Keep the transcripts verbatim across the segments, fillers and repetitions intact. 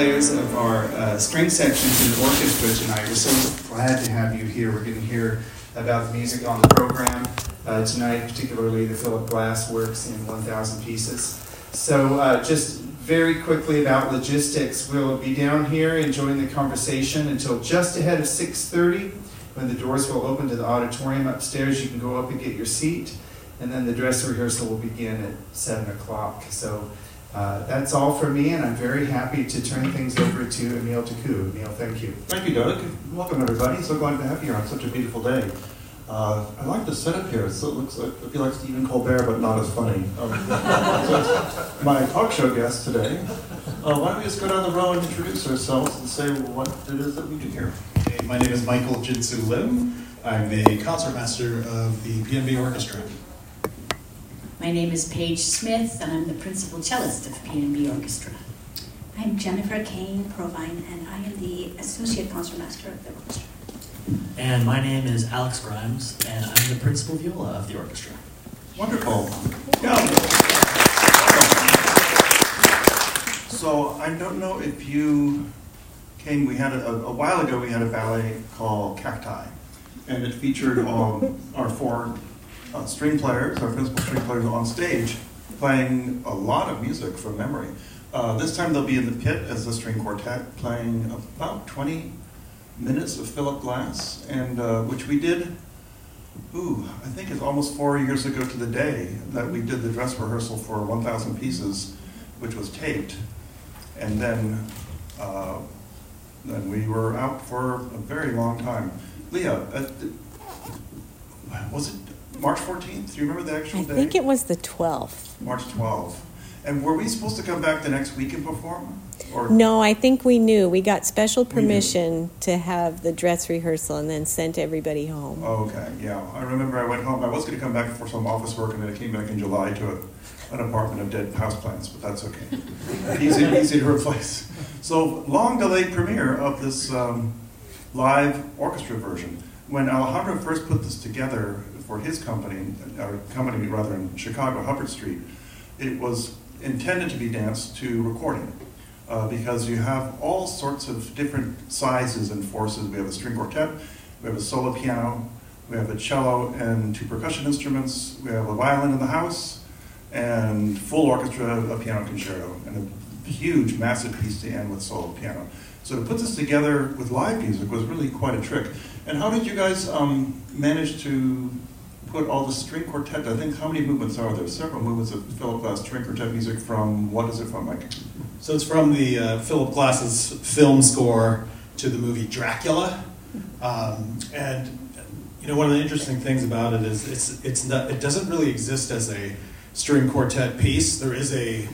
players of our uh, string sections in the orchestra tonight. We're so glad to have you here. We're going to hear about the music on the program uh, tonight, particularly the Philip Glass works in one thousand pieces. So uh, just very quickly about logistics. We'll be down here enjoying the conversation until just ahead of six thirty, when the doors will open to the auditorium upstairs. You can go up and get your seat, and then the dress rehearsal will begin at seven o'clock. So uh, that's all for me, and I'm very happy to turn things over to Emil Taku. Emil, thank you. Thank you, Doug. Welcome, everybody. So glad to have you here on such a beautiful day. Uh, I like the setup here. So it looks like, I feel like Stephen Colbert, but not as funny. Um, so my talk show guest today. Uh, why don't we just go down the row and introduce ourselves and say what it is that we do here. Hey, my name is Michael Jinsu Lim. I'm a concertmaster of the P N B Orchestra. My name is Paige Smith, and I'm the principal cellist of P N B Orchestra. I'm Jennifer Kane Provine, and I am the associate concertmaster of the orchestra. And my name is Alex Grimes, and I'm the principal viola of the orchestra. Wonderful. Yeah. So I don't know if you came, we had a, a while ago we had a ballet called Cacti, and it featured um, our four uh, string players, our principal string players on stage, playing a lot of music from memory. Uh, this time they'll be in the pit as a string quartet, playing about twenty minutes of Philip Glass, and uh, which we did, ooh, I think it's almost four years ago to the day that we did the dress rehearsal for one thousand pieces, which was taped, and then uh, then we were out for a very long time. Leah, uh, was it March fourteenth? Do you remember the actual I day? I think it was the twelfth. March twelfth. And were we supposed to come back the next week and perform? Or? No, I think we knew. We got special permission to have the dress rehearsal and then sent everybody home. Oh, okay, yeah. I remember I went home. I was going to come back for some office work, and then I came back in July to a, an apartment of dead houseplants, but that's okay. easy, easy to replace. So, long delayed premiere of this um, live orchestra version. When Alejandro first put this together for his company, or company rather in Chicago, Hubbard Street, it was intended to be danced to recording. Uh, because you have all sorts of different sizes and forces. We have a string quartet, we have a solo piano, we have a cello and two percussion instruments, we have a violin in the house, and full orchestra, a piano concerto, and a huge, massive piece to end with solo piano. So to put this together with live music was really quite a trick. And how did you guys um, manage to put all the string quartet? I think, how many movements are there? Several movements of Philip Glass string quartet music from, what is it from, Mike? So it's from the uh, Philip Glass's film score to the movie Dracula. Um, and, you know, one of the interesting things about it is it's, it's not, it doesn't really exist as a string quartet piece. There is a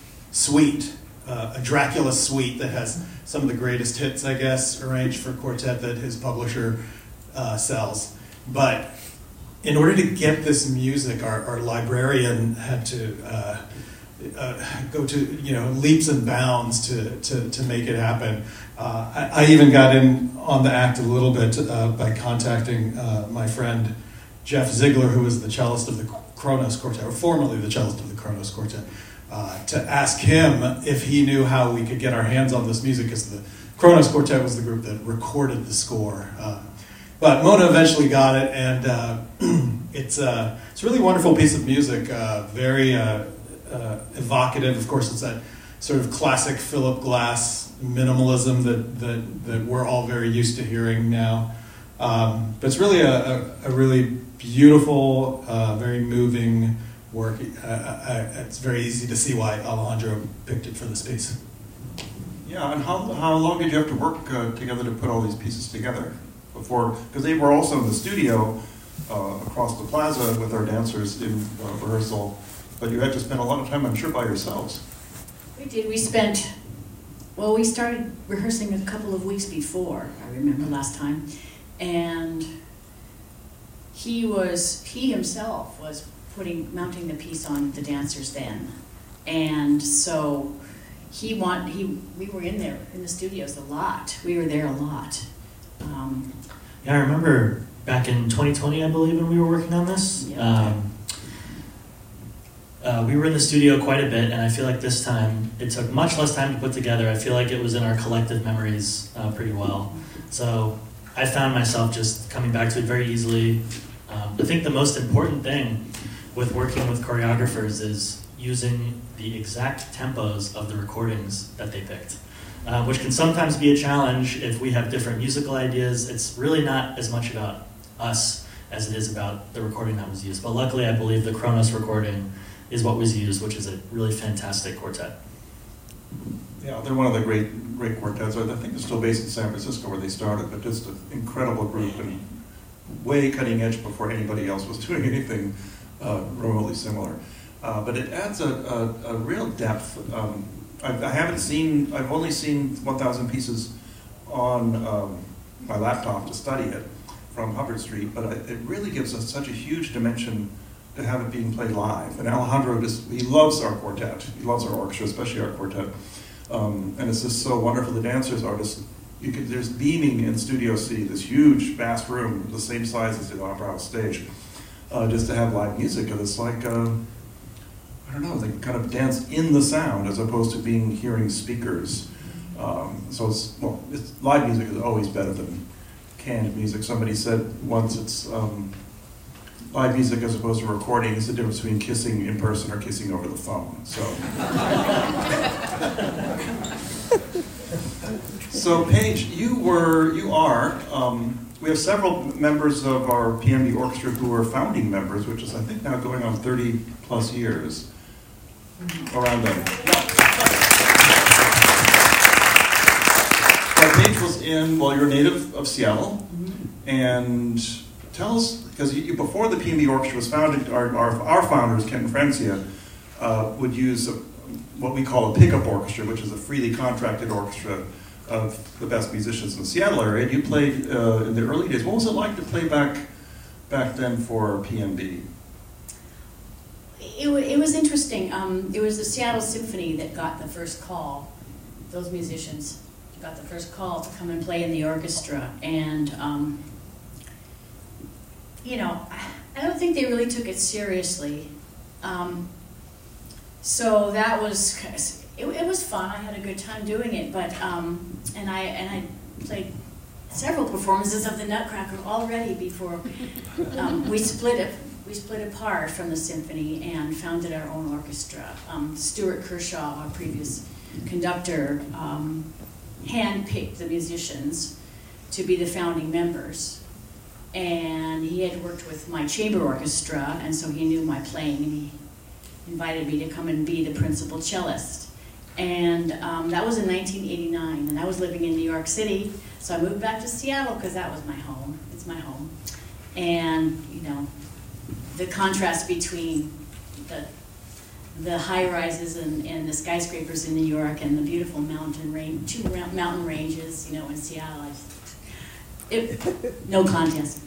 suite, uh, a Dracula suite that has some of the greatest hits, I guess, arranged for quartet that his publisher uh, sells. But in order to get this music, our, our librarian had to uh, uh, go to you know leaps and bounds to to, to make it happen. Uh, I, I even got in on the act a little bit uh, by contacting uh, my friend Jeff Ziegler, who was the cellist of the Kronos Quartet, or formerly the cellist of the Kronos Quartet, uh, to ask him if he knew how we could get our hands on this music, because the Kronos Quartet was the group that recorded the score. Uh, But Mona eventually got it, and uh, it's uh, it's a really wonderful piece of music, uh, very uh, uh, evocative. Of course, it's that sort of classic Philip Glass minimalism that that, that we're all very used to hearing now. Um, but it's really a, a, a really beautiful, uh, very moving work. Uh, I, it's very easy to see why Alejandro picked it for this piece. Yeah, and how how long did you have to work uh, together to put all these pieces together? Before, because they were also in the studio uh, across the plaza with our dancers in uh, rehearsal, but you had to spend a lot of time, I'm sure, by yourselves. We did. We spent, well, we started rehearsing a couple of weeks before, I remember last time, and he was, he himself was putting, mounting the piece on the dancers then, and so he want, he, we were in there in the studios a lot. We were there a lot. Um, yeah, I remember back in twenty twenty, I believe, when we were working on this. Yeah. Um, uh, we were in the studio quite a bit, and I feel like this time it took much less time to put together. I feel like it was in our collective memories uh, pretty well. So I found myself just coming back to it very easily. Um, I think the most important thing with working with choreographers is using the exact tempos of the recordings that they picked, uh, which can sometimes be a challenge if we have different musical ideas. It's really not as much about us as it is about the recording that was used. But luckily, I believe the Kronos recording is what was used, which is a really fantastic quartet. Yeah, they're one of the great great quartets. I think they're still based in San Francisco where they started, but just an incredible group and way cutting edge before anybody else was doing anything uh, remotely similar. Uh, but it adds a, a, a real depth. Um, I, I haven't seen, I've only seen one thousand pieces on um, my laptop to study it from Hubbard Street, but it really gives us such a huge dimension to have it being played live. And Alejandro, just, he loves our quartet. He loves our orchestra, especially our quartet. Um, and it's just so wonderful. The dancers are just, you could, there's beaming in Studio C, this huge, vast room, the same size as the Opera House stage, uh, just to have live music. And it's like, uh, I don't know, they kind of dance in the sound as opposed to being hearing speakers. Um, so it's, well, it's, live music is always better than canned music. Somebody said once it's, um, live music as opposed to recording is the difference between kissing in person or kissing over the phone. So, so Paige, you were, you are, um, we have several members of our P M B orchestra who are founding members, which is I think now going on thirty plus years around them. Now, Paige was in, well, you're a native of Seattle, and tell us, because you, before the P M B Orchestra was founded, our, our, our founders, Kent and Francia, uh, would use a, what we call a pickup orchestra, which is a freely contracted orchestra of the best musicians in the Seattle area. And you played uh, in the early days. What was it like to play back back then for P M B? It, it was interesting. Um, it was the Seattle Symphony that got the first call. Those musicians got the first call to come and play in the orchestra. And um, you know, I don't think they really took it seriously. Um, so that was, it, it was fun. I had a good time doing it, but, um, and I and I played several performances of the Nutcracker already before um, we split it. We split apart from the symphony and founded our own orchestra. Um, Stuart Kershaw, our previous conductor, um, handpicked the musicians to be the founding members. And he had worked with my chamber orchestra, and so he knew my playing, and he invited me to come and be the principal cellist. And um, that was in nineteen eighty-nine, and I was living in New York City, so I moved back to Seattle because that was my home. It's my home. And, you know, the contrast between the the high-rises and, and the skyscrapers in New York and the beautiful mountain range, two mountain ranges, you know, in Seattle, I just, It, no contest.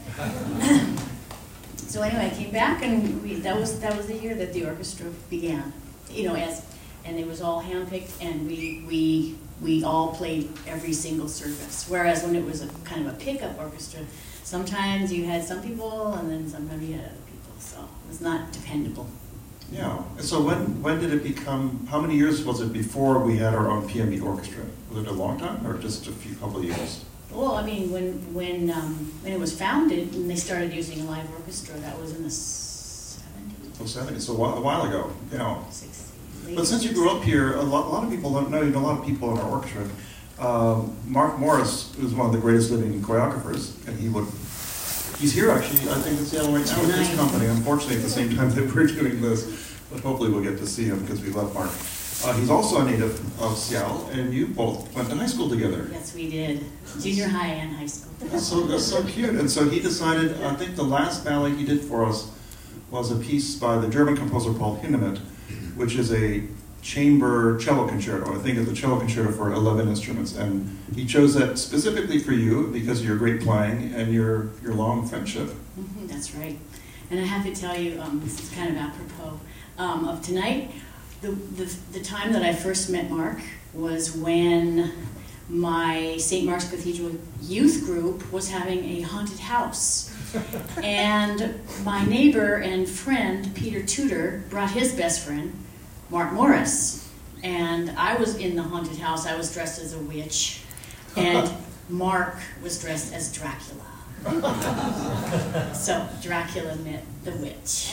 So anyway, I came back, and we, that was that was the year that the orchestra began. You know, as and it was all handpicked, and we we we all played every single service. Whereas when it was a kind of a pickup orchestra, sometimes you had some people, and then sometimes you had other people. So it was not dependable. Yeah. And so when when did it become? How many years was it before we had our own P M B orchestra? Was it a long time, or just a few couple of years? Well, I mean, when when um, when it was founded and they started using a live orchestra, that was in the seventies. Oh, seventies, so a while, a while ago, you know. sixties, But since you grew up here, a lot, a lot of people don't know, you know a lot of people in our orchestra. Um, Mark Morris is one of the greatest living choreographers, and he would, he's here actually, I think in Seattle right now with his company. Unfortunately, at the same time that we're doing this, but hopefully we'll get to see him because we love Mark. Uh, he's also a native of Seattle, and you both went to high school together. Yes, we did. Junior high and high school. That's so, that's so cute. And so he decided, I think the last ballet he did for us was a piece by the German composer Paul Hindemith, which is a chamber cello concerto. I think it's a cello concerto for eleven instruments. And he chose that specifically for you because of your great playing and your, your long friendship. Mm-hmm, that's right. And I have to tell you, um, this is kind of apropos um, of tonight. The, the, the time that I first met Mark was when my Saint Mark's Cathedral youth group was having a haunted house And my neighbor and friend, Peter Tudor, brought his best friend, Mark Morris. And I was in the haunted house. I was dressed as a witch. And Mark was dressed as Dracula. So Dracula met the witch.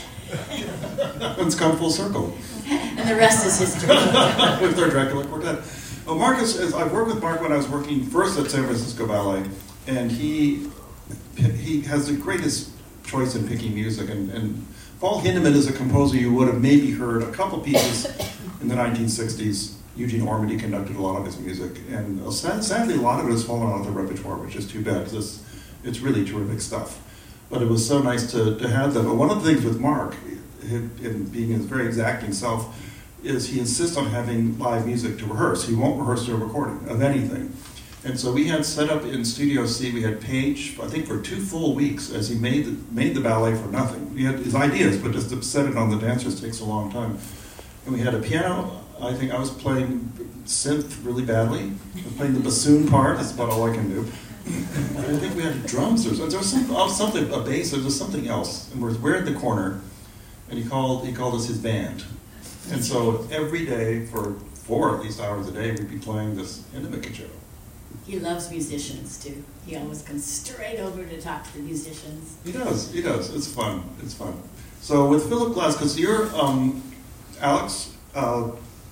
It's come full circle. And the rest is history. With their Dracula quartet. Well, Mark is, is, I've worked with Mark when I was working first at San Francisco Ballet, and he he has the greatest choice in picking music. And, and Paul Hindeman is a composer you would have maybe heard a couple pieces in the nineteen sixties. Eugene Ormandy conducted a lot of his music, and uh, sad, sadly a lot of it has fallen out of the repertoire, which is too bad, because it's, it's really terrific stuff. But it was so nice to, to have them. But one of the things with Mark, in, in being his very exacting self, is he insists on having live music to rehearse. He won't rehearse a recording of anything. And so we had set up in Studio C, we had Page, I think for two full weeks, as he made the, made the ballet for nothing. He had his ideas, but just to set it on the dancers takes a long time. And we had a piano. I think I was playing synth really badly. I was playing the bassoon part, that's about all I can do. I think we had drums, or there was some, oh, something, a bass, there was something else. And we're, we're in the corner, and he called, he called us his band. And so every day, for four at least hours a day, we'd be playing this intimate concerto. He loves musicians too. He always comes straight over to talk to the musicians. He does, he does. It's fun, it's fun. So with Philip Glass, because you're, um, Alex, uh,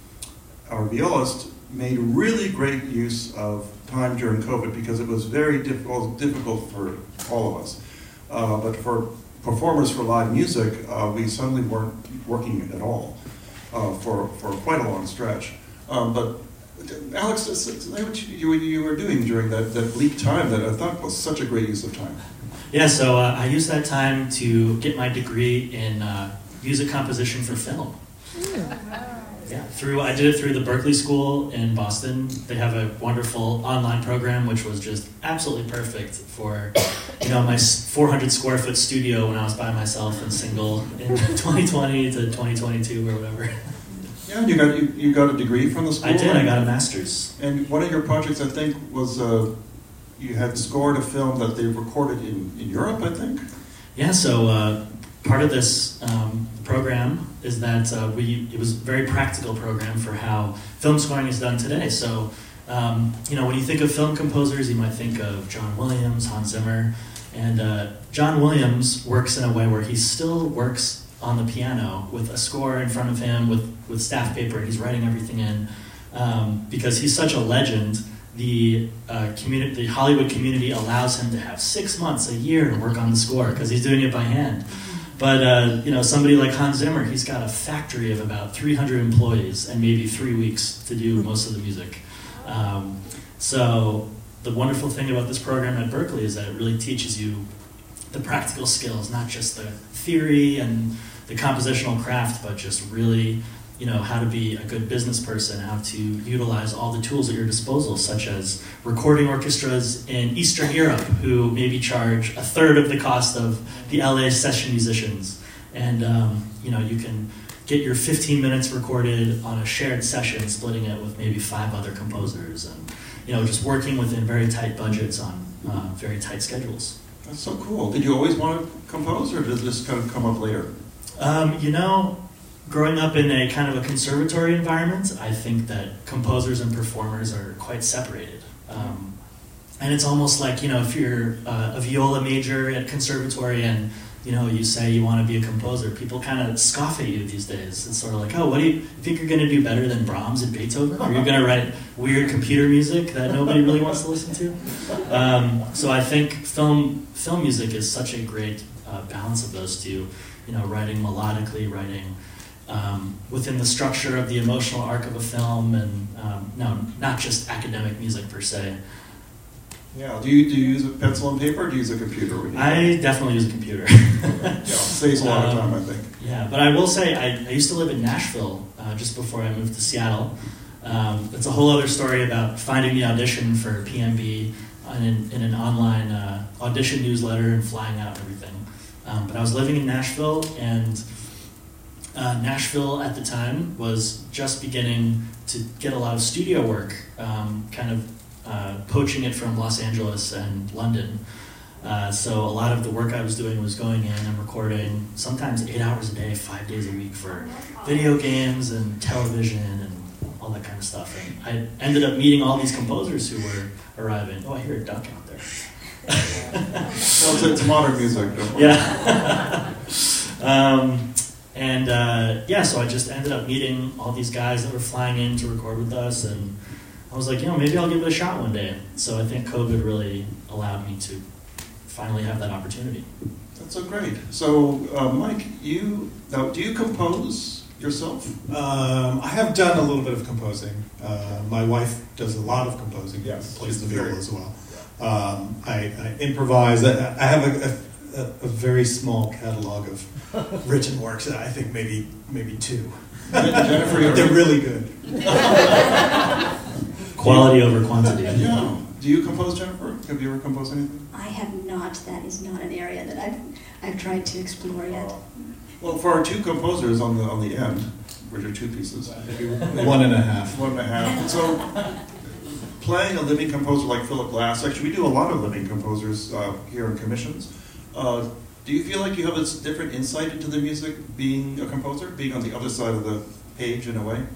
our violist, made really great use of time during COVID because it was very difficult, difficult for all of us. Uh, but for performers for live music, uh, we suddenly weren't working at all uh, for, for quite a long stretch. Um, but Alex, say what you, you were doing during that, that bleak time that I thought was such a great use of time. Yeah, so uh, I used that time to get my degree in uh, music composition for film. Yeah, through I did it through the Berklee School in Boston. They have a wonderful online program which was just absolutely perfect for, you know, my four hundred square foot studio when I was by myself and single in twenty twenty to twenty twenty-two or whatever. Yeah, you got you, you got a degree from the school. I did. I got a master's. And one of your projects, I think, was uh, you had scored a film that they recorded in, in Europe, I think. Yeah. So uh, part of this um, program is that uh, we it was a very practical program for how film scoring is done today. So um, you know, when you think of film composers, you might think of John Williams, Hans Zimmer, and uh, John Williams works in a way where he still works on the piano with a score in front of him with, with staff paper. He's writing everything in um, because he's such a legend. The uh, community, the Hollywood community allows him to have six months, a year to work on the score because he's doing it by hand. But uh, you know, somebody like Hans Zimmer, he's got a factory of about three hundred employees and maybe three weeks to do most of the music. Um, so the wonderful thing about this program at Berklee is that it really teaches you the practical skills, not just the theory and the compositional craft, but just really, you know, how to be a good business person, how to utilize all the tools at your disposal, such as recording orchestras in Eastern Europe who maybe charge a third of the cost of the L A session musicians. And, um, you know, you can get your fifteen minutes recorded on a shared session, splitting it with maybe five other composers, and, you know, just working within very tight budgets on uh, very tight schedules. That's so cool. Did you always want to compose, or did this kind of come up later? Um, you know, growing up in a kind of a conservatory environment, I think that composers and performers are quite separated. Um, and it's almost like, you know, if you're uh, a viola major at conservatory and, you know, you say you want to be a composer, people kind of scoff at you these days. It's sort of like, oh, what do you think you're going to do better than Brahms and Beethoven? Or you're going to write weird computer music that nobody really wants to listen to? Um, so I think film film music is such a great uh, balance of those two. You know, writing melodically, writing um, within the structure of the emotional arc of a film, and um, no, not just academic music per se. Yeah. Do you do you use a pencil and paper, or do you use a computer? When you I definitely use a computer. Yeah, saves a lot of time, I think. Yeah, but I will say I, I used to live in Nashville uh, just before I moved to Seattle. Um, it's a whole other story about finding the audition for P M B in, in an online uh, audition newsletter and flying out and everything. Um, but I was living in Nashville, and uh, Nashville at the time was just beginning to get a lot of studio work, um, kind of uh, poaching it from Los Angeles and London. Uh, so a lot of the work I was doing was going in and recording sometimes eight hours a day, five days a week for video games and television and all that kind of stuff. And I ended up meeting all these composers who were arriving. Oh, I hear a duck out there. Well, it's, it's modern music, don't worry. Yeah. um, and uh, yeah, so I just ended up meeting all these guys that were flying in to record with us, and I was like, you know, maybe I'll give it a shot one day. So I think COVID really allowed me to finally have that opportunity. That's so great. So, uh, Mike, you now do you compose yourself? Um, I have done a little bit of composing. Uh, my wife does a lot of composing. Yes, Plays the she's viola very- as well. Um, I, I improvise. I, I have a, a, a very small catalog of written works. I think maybe maybe two. Jennifer, you're- They're really good. Quality over quantity. Yeah. Do you compose, Jennifer? Have you ever composed anything? I have not. That is not an area that I've I've tried to explore yet. Well, for our two composers on the on the end, which are two pieces, One and a half. one and a half. So, playing a living composer like Philip Glass, actually, we do a lot of living composers uh, here in commissions. Uh, do you feel like you have a different insight into the music being a composer, being on the other side of the page in a way?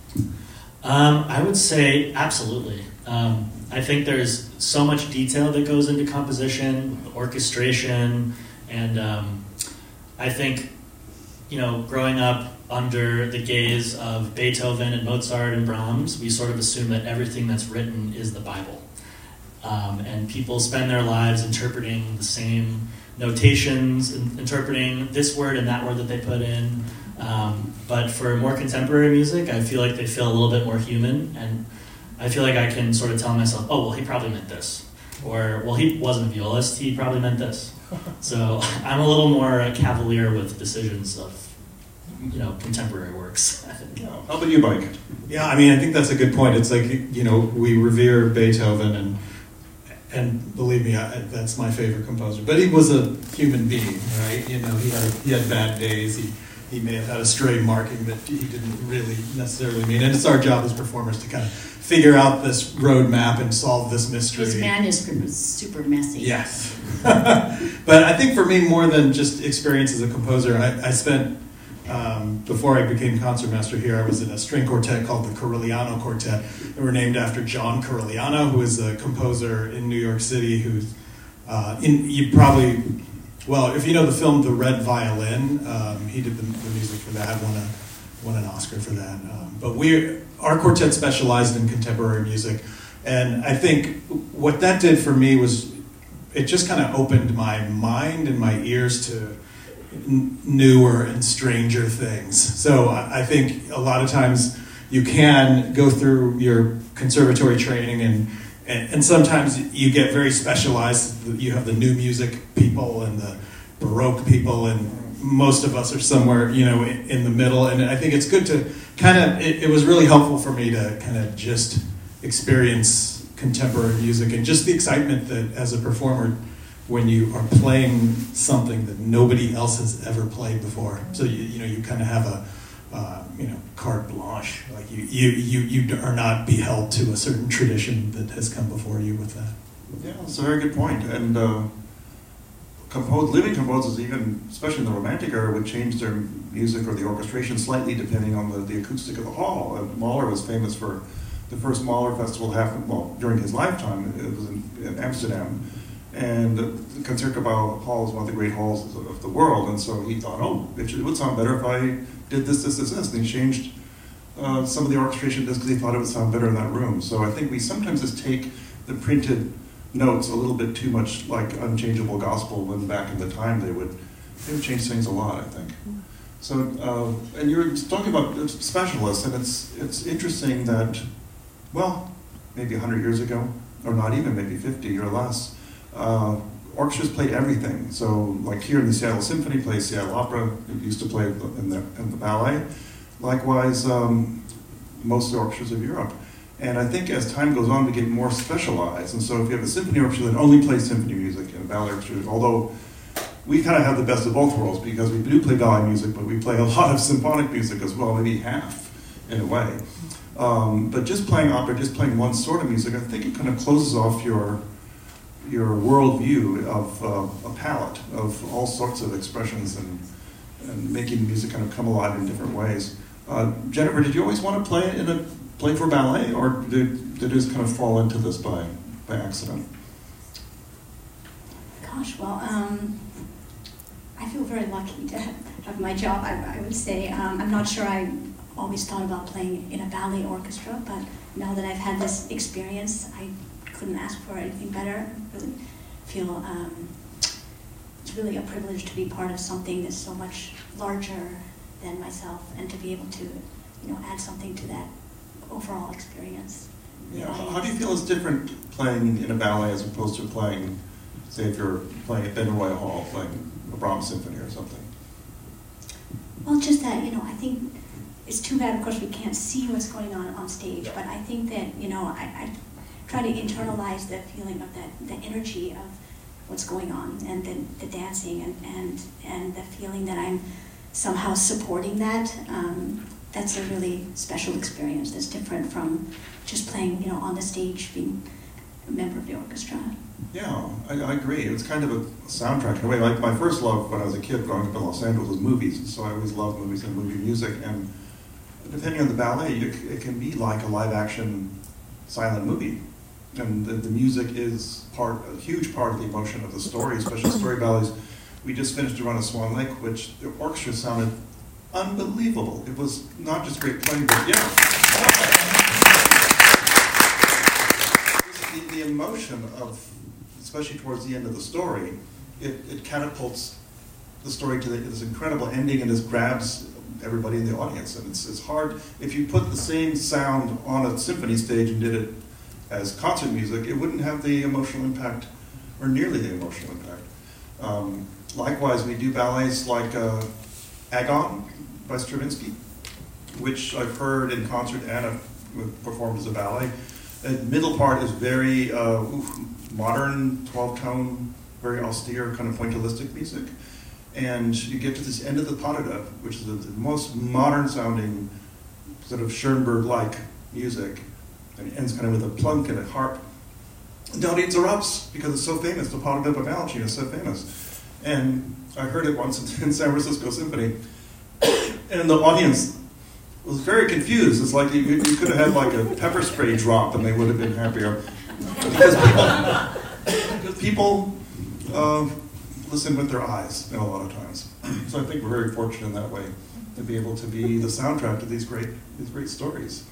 Um, I would say absolutely. Um, I think there's so much detail that goes into composition, orchestration, and um, I think, you know, growing up under the gaze of Beethoven and Mozart and Brahms, we sort of assume that everything that's written is the Bible. Um, and people spend their lives interpreting the same notations, in- interpreting this word and that word that they put in. Um, but for more contemporary music, I feel like they feel a little bit more human, and I feel like I can sort of tell myself, oh, well, he probably meant this. Or, well, he wasn't a violist, he probably meant this. So I'm a little more uh, cavalier with decisions of, you know, contemporary works, I think. How about you, Mike? Yeah, I mean, I think that's a good point. It's like, you know, we revere Beethoven, and and believe me, I, that's my favorite composer. But he was a human being, right? You know, he had he had bad days. He he may have had a stray marking that he didn't really necessarily mean. And it's our job as performers to kind of figure out this roadmap and solve this mystery. His manuscript was super messy. Yes. But I think for me, more than just experience as a composer, I, I spent, um, before I became concertmaster here, I was in a string quartet called the Corigliano Quartet. They were named after John Corigliano, who is a composer in New York City who's, uh, in, you probably, well, if you know the film The Red Violin, um, he did the, the music for that, won, a, won an Oscar for that. Um, but we, our quartet specialized in contemporary music. And I think what that did for me was it just kind of opened my mind and my ears to n- newer and stranger things. So I, I think a lot of times you can go through your conservatory training and, and, and sometimes you get very specialized. You have the new music people and the Baroque people, and most of us are somewhere, you know, in, in the middle. And I think it's good to kind of, it, it was really helpful for me to kind of just experience contemporary music and just the excitement that as a performer when you are playing something that nobody else has ever played before. So you, you know you kind of have a uh, you know carte blanche, like you, you you you are not beheld to a certain tradition that has come before you with that. Yeah, that's a very good point. And uh, compose, living composers, even especially in the Romantic era, would change their music or the orchestration slightly depending on the, the acoustic of the hall. And Mahler was famous for the first Mahler festival happened, well, during his lifetime. It was in, in Amsterdam. And the Concertgebouw Hall is one of the great halls of the world. And so he thought, oh, it, should, it would sound better if I did this, this, this, this. And he changed uh, some of the orchestration just because he thought it would sound better in that room. So I think we sometimes just take the printed notes a little bit too much like unchangeable gospel, when back in the time they would, they would change things a lot, I think. So, uh, and you're talking about specialists, and it's it's interesting that, well, maybe one hundred years ago, or not even, maybe fifty or less, uh, orchestras played everything. So, like here in the Seattle Symphony plays Seattle Opera, it used to play in the, in the ballet. Likewise, um, most of the orchestras of Europe. And I think as time goes on, we get more specialized. And so if you have a symphony orchestra that only plays symphony music and a ballet orchestra, although we kind of have the best of both worlds because we do play ballet music, but we play a lot of symphonic music as well, maybe half in a way. Um, but just playing opera, just playing one sort of music, I think it kind of closes off your your worldview of uh, a palette of all sorts of expressions and, and making music kind of come alive in different ways. Uh, Jennifer, did you always want to play in a play for ballet, or did, did it just kind of fall into this by by accident? Gosh, well, um, I feel very lucky to have my job. I, I would say um, I'm not sure I always thought about playing in a ballet orchestra, but now that I've had this experience, I couldn't ask for anything better. I really feel um, it's really a privilege to be part of something that's so much larger than myself, and to be able to, you know, add something to that overall experience. Yeah. How do you feel it's different playing in a ballet as opposed to playing, say, if you're playing at Benaroya Hall, playing a Brahms symphony or something? Well, just that, you know, I think it's too bad, of course, we can't see what's going on on stage, but I think that, you know, I, I try to internalize the feeling of that, the energy of what's going on, and the, the dancing, and, and, and the feeling that I'm somehow supporting that. Um, that's a really special experience that's different from just playing, you know, on the stage, being a member of the orchestra. Yeah, I, I agree. It's kind of a soundtrack in a way. Like my first love when I was a kid growing up in Los Angeles was movies, so I always loved movies and movie music. And depending on the ballet, you, it can be like a live-action silent movie, and the, the music is part, a huge part of the emotion of the story, especially story ballets. We just finished a run of Swan Lake, which the orchestra sounded unbelievable. It was not just great playing, but yeah. The, the emotion of, especially towards the end of the story, it, it catapults the story to the, this incredible ending, and just grabs everybody in the audience. And it's, it's hard, if you put the same sound on a symphony stage and did it as concert music, it wouldn't have the emotional impact, or nearly the emotional impact. Um, likewise, we do ballets like uh, Agon by Stravinsky, which I've heard in concert and I've performed as a ballet. The middle part is very uh, oof, modern, twelve-tone, very austere, kind of pointillistic music. And you get to this end of the pas de deux, which is the, the most modern-sounding, sort of Schoenberg-like music. And it ends kind of with a plunk and a harp. And the audience erupts because it's so famous. The pas de deux by Balanchine is so famous. And I heard it once in San Francisco Symphony, and the audience was very confused. It's like you, you could have had like a pepper spray drop and they would have been happier. Because people, because people uh, listen with their eyes a lot of times. So I think we're very fortunate in that way to be able to be the soundtrack to these great, these great stories.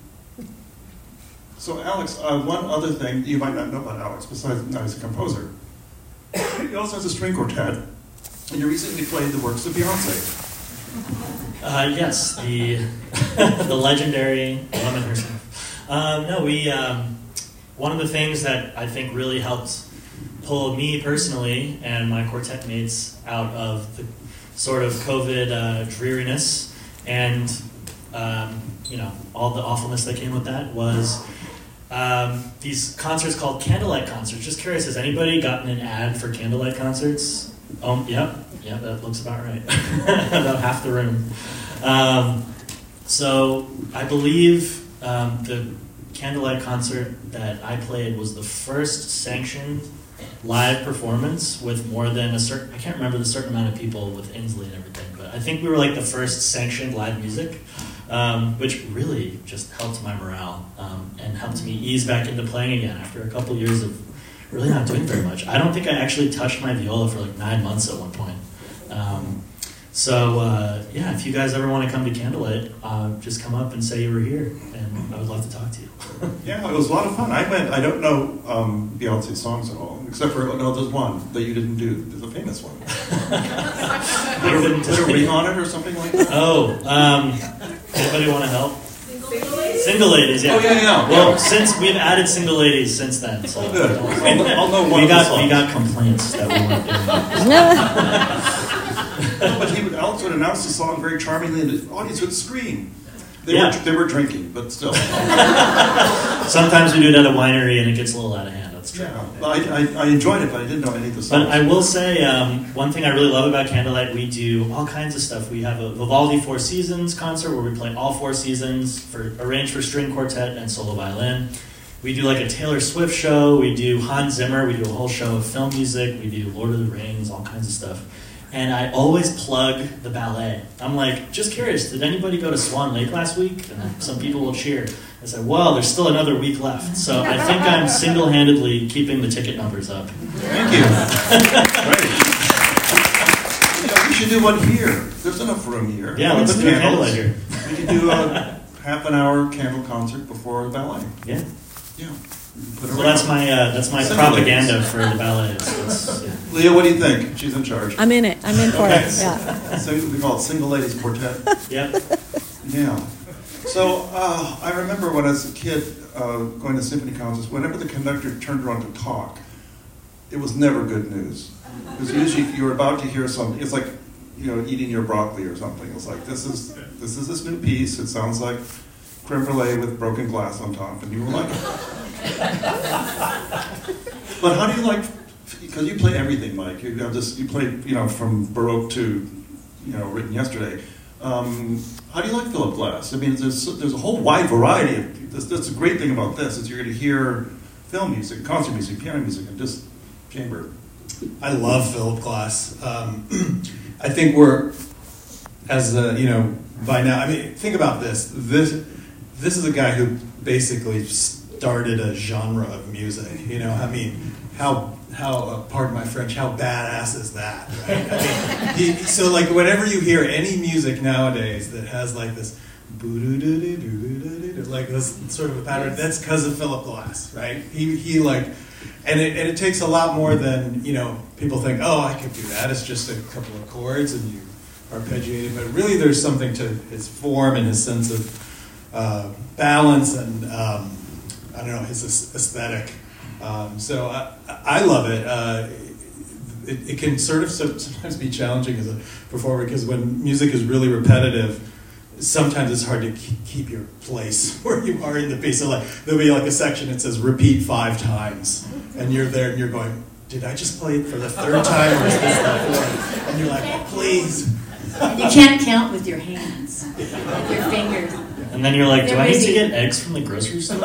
So Alex, uh, one other thing you might not know about Alex, besides now he's a composer, he also has a string quartet, and you recently played the works of Beyonce. Uh, yes, the the legendary woman herself. Um, no, we um, one of the things that I think really helped pull me personally and my quartet mates out of the sort of COVID uh, dreariness and um, you know all the awfulness that came with that was um, these concerts called candlelight concerts. Just curious, has anybody gotten an ad for candlelight concerts? Oh, yep, yep, that looks about right. About half the room. Um, so I believe um, the candlelight concert that I played was the first sanctioned live performance with more than a certain, I can't remember the certain amount of people with Inslee and everything, but I think we were like the first sanctioned live music, um, which really just helped my morale um, and helped me ease back into playing again after a couple years of really not doing very much. I don't think I actually touched my viola for like nine months at one point. Um, so uh, yeah, if you guys ever want to come to Candlelight, uh, just come up and say you were here, and I would love to talk to you. Yeah, it was a lot of fun. I went. I don't know um, Beyonce's songs at all, except for no, there's one that you didn't do. There's a famous one. Put a, put a ring on it or something like that. Oh, um, anybody want to help? Single ladies? Single ladies, yeah. Oh yeah, yeah. Well, yeah. since we've added single ladies since then, so Oh, good. I'll, I'll know one we of the got songs. we got complaints that we weren't doing that. No, but he would, Alex would announce the song very charmingly, and the audience would scream. They Yeah. were they were drinking, but still. Sometimes we do it at a winery and it gets a little out of hand. That's true. Yeah, well, I, I I enjoyed it, but I didn't know any of the But songs. I will say, um, one thing I really love about Candlelight, we do all kinds of stuff. We have a Vivaldi Four Seasons concert where we play all four seasons, for arranged for string quartet and solo violin. we do like a Taylor Swift show, we do Hans Zimmer, we do a whole show of film music, we do Lord of the Rings, all kinds of stuff. And I always plug the ballet. I'm like, just curious, did anybody go to Swan Lake last week? And some people will cheer. I said, well, there's still another week left. So I think I'm single-handedly keeping the ticket numbers up. Thank you. Great. You know, we should do one here. There's enough room here. Yeah, let's the do a candles. candlelight here. We can do a half an hour candle concert before the ballet. Yeah. Yeah. Put it So around. that's my uh, that's my Simple propaganda ladies. for the ballet. It's- it's- yeah. Leah, what do you think? She's in charge. I'm in it. I'm in for Okay. it. Yeah. So we call it Single Ladies Quartet. Yep. Yeah. So uh, I remember when I was a kid uh, going to symphony concerts, whenever the conductor turned around to talk, it was never good news. Because usually you were about to hear something. It's like, you know, eating your broccoli or something. It's like, this is this is this new piece. It sounds like creme brulee with broken glass on top, and you were like, but how do you like? Because you play everything, Mike. You have this. You play, you know, from Baroque to, you know, written yesterday. Um, how do you like Philip Glass? I mean, there's there's a whole wide variety of. That's, that's a great thing about this is you're going to hear film music, concert music, piano music, and just chamber. I love Philip Glass. Um, I think we're, as a, you know, by now. I mean, think about this. This this is a guy who basically started a genre of music. You know, I mean, how how uh, pardon my French, how badass is that? Right? I mean, he, so like whenever you hear any music nowadays that has like this, like this sort of a pattern, that's because of Philip Glass, right? He he like. And it, and it takes a lot more than, you know, people think, oh, I could do that. It's just a couple of chords and you arpeggiate it. But really there's something to his form and his sense of uh, balance and, um, I don't know, his aesthetic. Um, so I, I love it. Uh, it. It can sort of sometimes be challenging as a performer because when music is really repetitive, sometimes it's hard to keep your place where you are in the piece. So like there'll be like a section that says repeat five times, and you're there and you're going, did I just play it for the third time or is this the fourth? And you're like, please. And you can't count with your hands, with your fingers. And then you're like, do They're I need busy. to get eggs from the grocery store?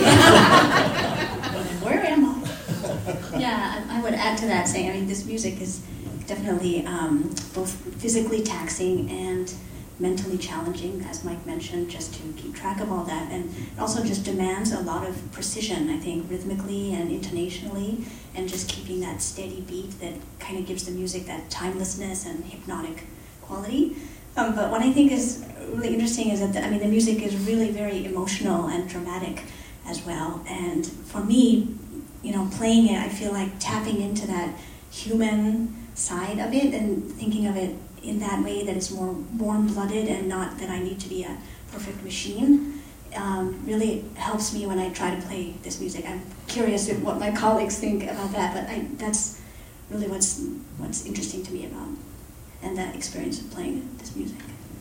Where am I? Yeah, I I would add to that saying, I mean, this music is definitely um, both physically taxing and mentally challenging, as Mike mentioned, just to keep track of all that. And it also just demands a lot of precision, I think, rhythmically and intonationally, and just keeping that steady beat that kind of gives the music that timelessness and hypnotic quality. Um, but what I think is really interesting is that, the, I mean, the music is really very emotional and dramatic as well. And for me, you know, playing it, I feel like tapping into that human side of it and thinking of it in that way that is more warm-blooded and not that I need to be a perfect machine, um, really helps me when I try to play this music. I'm curious if what my colleagues think about that, but I, that's really what's what's interesting to me about and that experience of playing this music.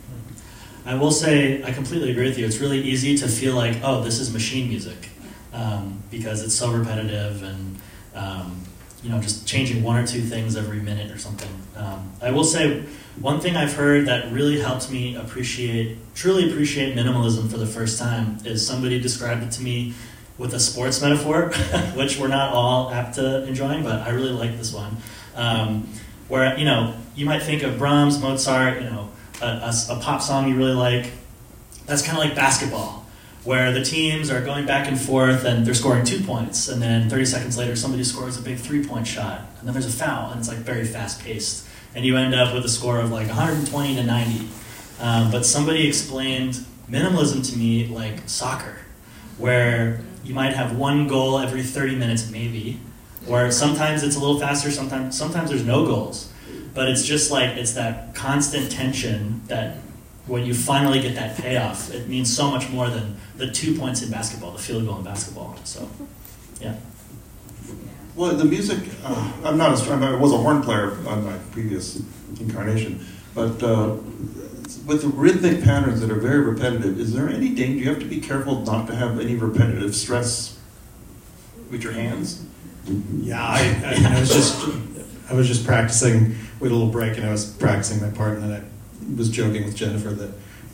I will say, I completely agree with you. It's really easy to feel like, oh, this is machine music, um, because it's so repetitive and, um, you know, just changing one or two things every minute or something. Um, I will say, one thing I've heard that really helped me appreciate, truly appreciate minimalism for the first time is somebody described it to me with a sports metaphor, which we're not all apt to enjoying, but I really like this one. Um, where, you know, you might think of Brahms, Mozart, you know, a, a, a pop song you really like. That's kind of like basketball, where the teams are going back and forth and they're scoring two points, and then thirty seconds later somebody scores a big three-point shot, and then there's a foul, and it's like very fast-paced, and you end up with a score of like one hundred twenty to ninety. Um, but somebody explained minimalism to me like soccer, where you might have one goal every thirty minutes maybe, where sometimes it's a little faster, sometimes sometimes there's no goals. But it's just like, it's that constant tension that when you finally get that payoff, it means so much more than the two points in basketball, the field goal in basketball. So, yeah. Well, the music, uh, I'm not as strong, I was a horn player on my previous incarnation, but uh, with the rhythmic patterns that are very repetitive, is there any danger? You have to be careful not to have any repetitive stress with your hands? Yeah, I, I, I was just I was just practicing with a little break, and I was practicing my part, and then I was joking with Jennifer that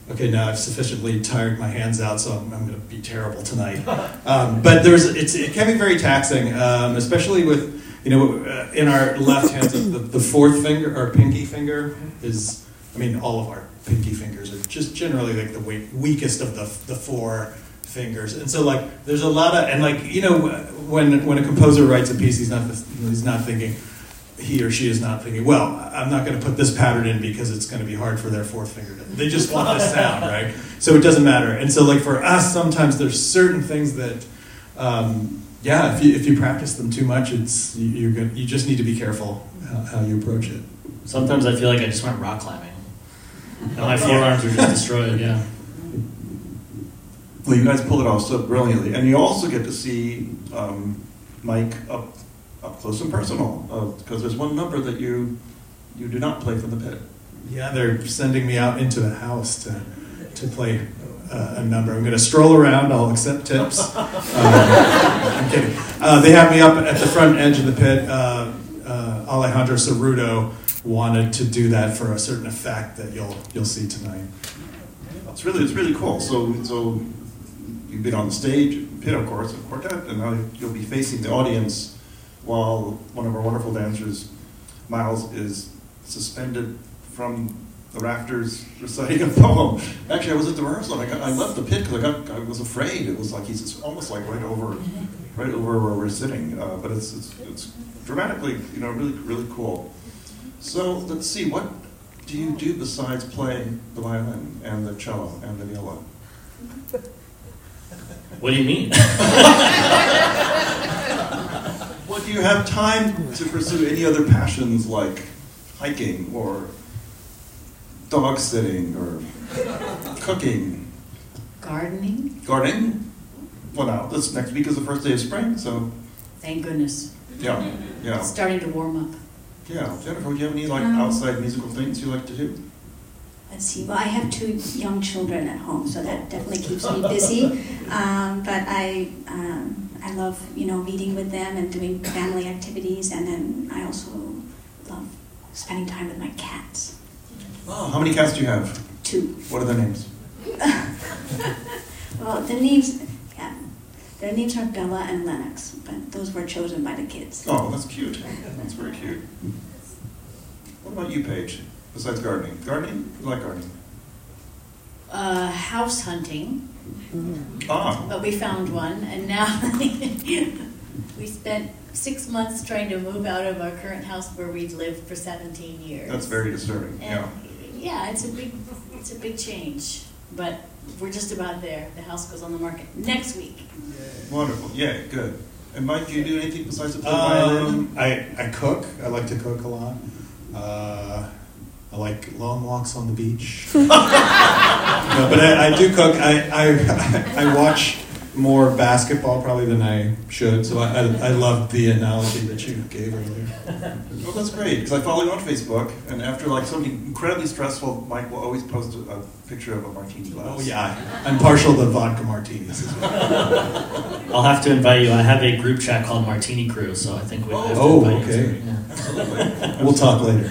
Okay, now I've sufficiently tired my hands out, so I'm, I'm going to be terrible tonight. Um, but there's, it's, it can be very taxing, um, especially with, you know, uh, in our left hands, the, the fourth finger, or pinky finger, is, I mean, all of our pinky fingers are just generally like the weak, weakest of the the four fingers. And so, like, there's a lot of, and like, you know, when when a composer writes a piece, he's not he's not thinking, he or she is not thinking, well, I'm not going to put this pattern in because it's going to be hard for their fourth finger to, they just want this sound, right? So it doesn't matter. And so, like, for us, sometimes there's certain things that, um, yeah, if you if you practice them too much, it's you, you're good, you just need to be careful how, how you approach it. Sometimes I feel like I just went rock climbing. And my forearms were just destroyed, yeah. Well, you guys pulled it off so brilliantly. And you also get to see um, Mike up up close and personal, because uh, there's one number that you you do not play from the pit. Yeah, they're sending me out into a house to to play uh, a number. I'm going to stroll around. I'll accept tips. Uh, I'm kidding. Uh, they have me up at the front edge of the pit. Uh, uh, Alejandro Cerruto wanted to do that for a certain effect that you'll you'll see tonight. It's really it's really cool. So so you've been on the stage, pit of course, a quartet, and now you'll be facing the audience while one of our wonderful dancers, Miles, is suspended from the rafters reciting a poem. Actually, I was at the rehearsal. I, got, I left the pit because I got I was afraid. It was like he's just almost like right over, right over where we're sitting. Uh, but it's, it's it's dramatically, you know, really really cool. So let's see, what do you do besides playing the violin and the cello and the viola? What do you mean? Well, do you have time to pursue any other passions like hiking or dog sitting or cooking? Gardening? Gardening? Well, now, this next week is the first day of spring, so Thank goodness. yeah, yeah. It's starting to warm up. Yeah, Jennifer, do you have any like Um, outside musical things you like to do? Let's see, well, I have two young children at home, so that definitely keeps me busy. Um, but I, um, I love, you know, meeting with them and doing family activities, and then I also love spending time with my cats. Oh, how many cats do you have? Two. What are their names? Well, the names, yeah, their names are Bella and Lennox, but those were chosen by the kids. Oh, that's cute. That's very cute. What about you, Paige? Besides gardening, gardening? You like gardening? Uh, house hunting, Ah, but we found one, and now we spent six months trying to move out of our current house where we've lived for seventeen years. that's very disturbing. And Yeah. yeah, it's a big, it's a big change, but we're just about there. The house goes on the market next week. Wonderful. Yeah, good. And Mike, do you do anything besides play violin? Um, I, I cook. I like to cook a lot. Uh, I like long walks on the beach. No, but I, I do cook. I, I I watch more basketball probably than I should. So I, I, I love the analogy that you gave earlier. Well, that's great, because I follow you on Facebook, and after like something incredibly stressful, Mike will always post a, a picture of a martini glass. Oh yeah, I'm partial to vodka martinis. I'll have to invite you. I have a group chat called Martini Crew, so I think we have to Oh, invite okay. you. To, yeah. Absolutely. We'll talk later.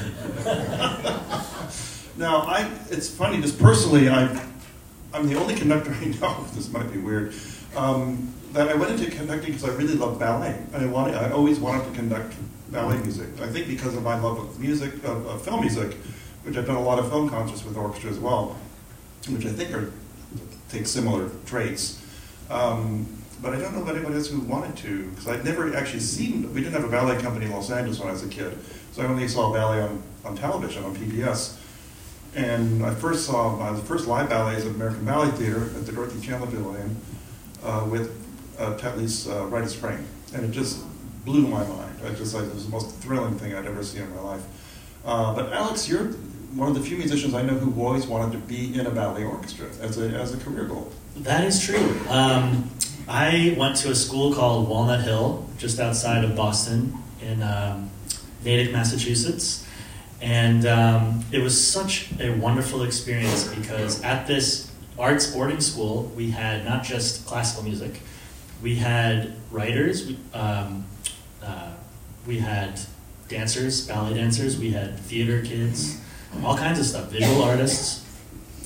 Now, I it's funny, just personally, I I'm the only conductor I know. This might be weird. Um, that I went into conducting because I really love ballet, and I wanted I always wanted to conduct ballet music. I think because of my love of music, of, of film music, which I've done a lot of film concerts with orchestra as well, which I think are take similar traits. Um, but I don't know of anyone else who wanted to, because I'd never actually seen. We didn't have a ballet company in Los Angeles when I was a kid, so I only saw ballet on, on television on P B S. And I first saw my first live ballets at American Ballet Theater at the Dorothy Chandler Pavilion uh, with uh, Tetley's uh, Rite of Spring, and it just blew my mind. I just like it was the most thrilling thing I'd ever seen in my life. Uh, but Alex, you're one of the few musicians I know who always wanted to be in a ballet orchestra as a as a career goal. That is true. Um, I went to a school called Walnut Hill, just outside of Boston, in um, Natick, Massachusetts. And um, it was such a wonderful experience because at this arts boarding school, we had not just classical music, we had writers, we, um, uh, we had dancers, ballet dancers, we had theater kids, all kinds of stuff, visual artists.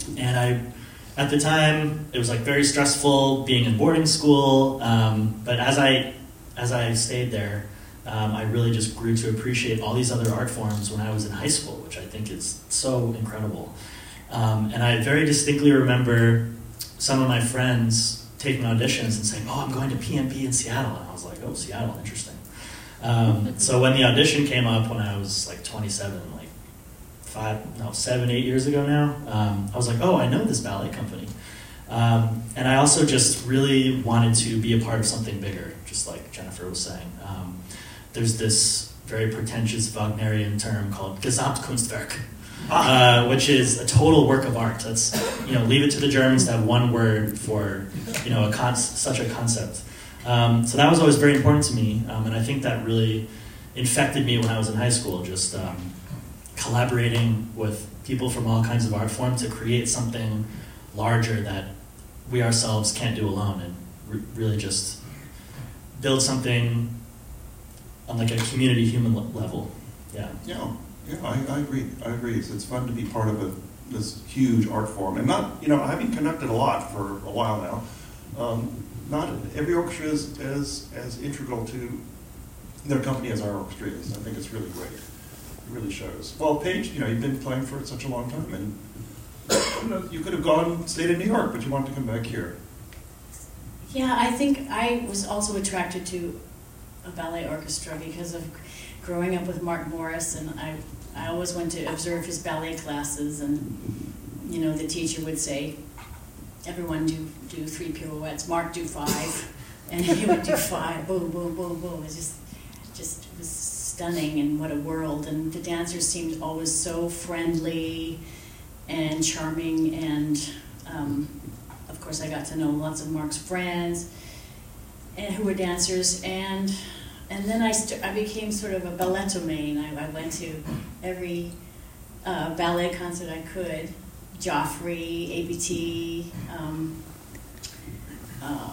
And I, at the time, it was like very stressful being in boarding school. Um, but as I, as I stayed there, um, I really just grew to appreciate all these other art forms when I was in high school, which I think is so incredible. Um, and I very distinctly remember some of my friends taking auditions and saying, "Oh, I'm going to P M P in Seattle." And I was like, "Oh, Seattle, interesting." Um, so when the audition came up when I was like twenty-seven, like five, no, seven, eight years ago now, um, I was like, "Oh, I know this ballet company." Um, and I also just really wanted to be a part of something bigger, just like Jennifer was saying. Um, there's this very pretentious Wagnerian term called Gesamtkunstwerk, uh, which is a total work of art. That's, you know, leave it to the Germans to have one word for, you know, a con- such a concept. Um, so that was always very important to me, um, and I think that really infected me when I was in high school, just um, collaborating with people from all kinds of art forms to create something larger that we ourselves can't do alone, and re- really just build something on like a community human le- level. Yeah. Yeah, yeah, I, I agree. I agree. It's, it's fun to be part of a, this huge art form, and not, you know, having conducted a lot for a while now. Um, not every orchestra is as as integral to their company as our orchestra is. I think it's really great. It really shows. Well, Paige, you know, you've been playing for such a long time, and you know, you could have gone, stayed in New York, but you wanted to come back here. Yeah, I think I was also attracted to a ballet orchestra because of growing up with Mark Morris, and I I always went to observe his ballet classes, and you know, the teacher would say, everyone do do three pirouettes, Mark do five, and he would do five, boom, boom, boom, boom. It just just it was stunning, and what a world. And the dancers seemed always so friendly and charming, and um, of course I got to know lots of Mark's friends and who were dancers, and and then I, st- I became sort of a ballettomane. I, I went to every uh, ballet concert I could, Joffrey, A B T, um, uh,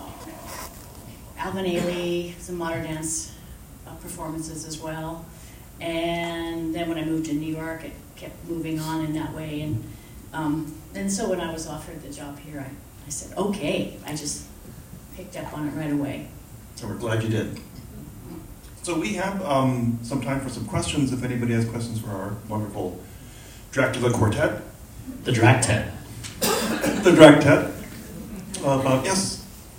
Alvin Ailey, some modern dance uh, performances as well. And then when I moved to New York, it kept moving on in that way. And um, and so when I was offered the job here, I, I said, okay. I just picked up on it right away. So we're glad you did. So we have um, some time for some questions, if anybody has questions for our wonderful Dracula Quartet. The Dractet. The Dractet. Uh, yes?